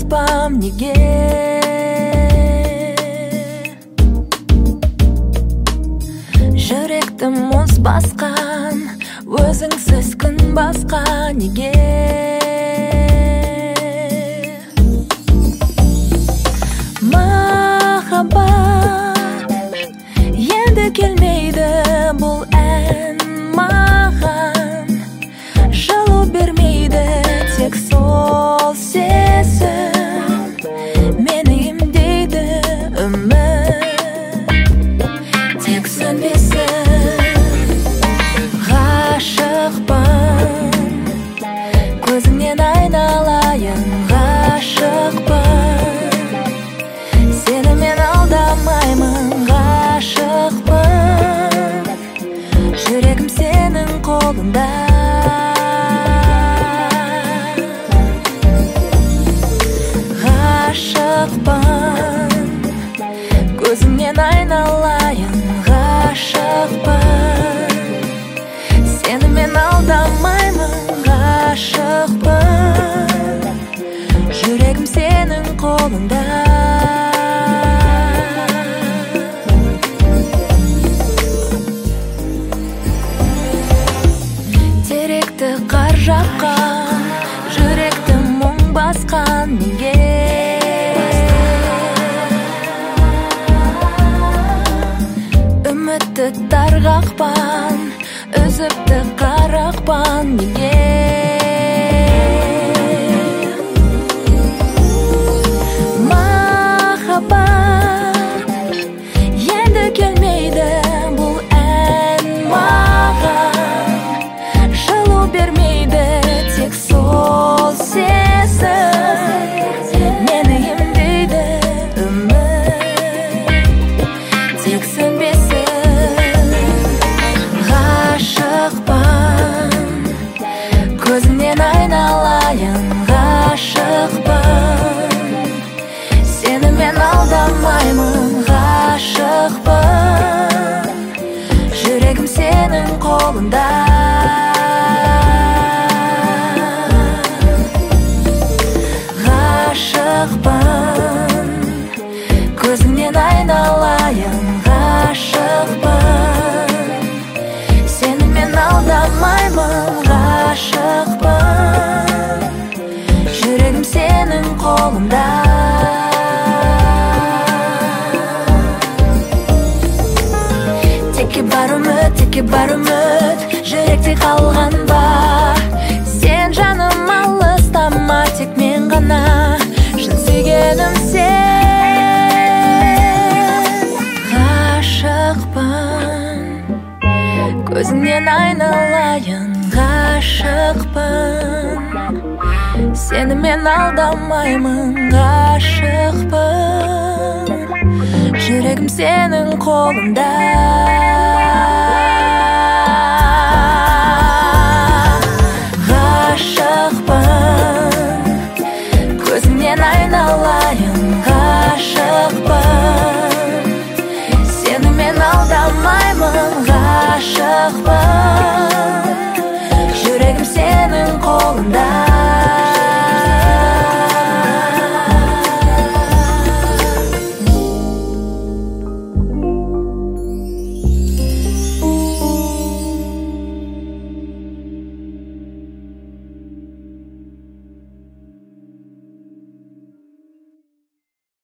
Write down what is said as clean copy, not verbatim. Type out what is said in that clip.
адаспам неге? Жүректі мұз басқан, өзіңсіз күн басқа неге? Махаббат енді келмейді, бұл ән маған жылу бермейді, тек сол сезім мені емдейді. Үміт тек сөнбесін. Ғашықпын, көзіңнен айналайын. Ғашықпын, сені мен алдамаймын. Ғашықпын, жүрегім сенің қолында. Ғашықпын, көзіңнен айналайын. Ғашықпын, сені мен алдамаймын. Ғашықпын, жүрегім сенің қолында. Теректі қар жапқан, жүректі мұң басқан неге? Үмітті тарғақпан, үзіпті қарақпан неге? Махаббат енді келмейді, бұл ән маған жылу бермейді, тек сол сезім мені емдейді. Үміт тек сөнбесін. Ғашықпын, көзіңнен айналайын. Ғашықпын, сені мен алдамаймын. Ғашықпын, жүрегім сенің қолында. Ғашықпын, көзіңнен айналайын. Ғашықпын, сені мен алдамаймын. Ғашықпын, жүрегім сенің қолында. Теке бар үміт, теке бар үміт, жүректе қалған ба? Сен жаным алыстама, тек мен ғана шын сүйгенім сен. Ғашықпын, көзіңнен айналайын. Ғашықпын, сені мен алдамаймын. Ғашықпын, жүрегім сенің қолында.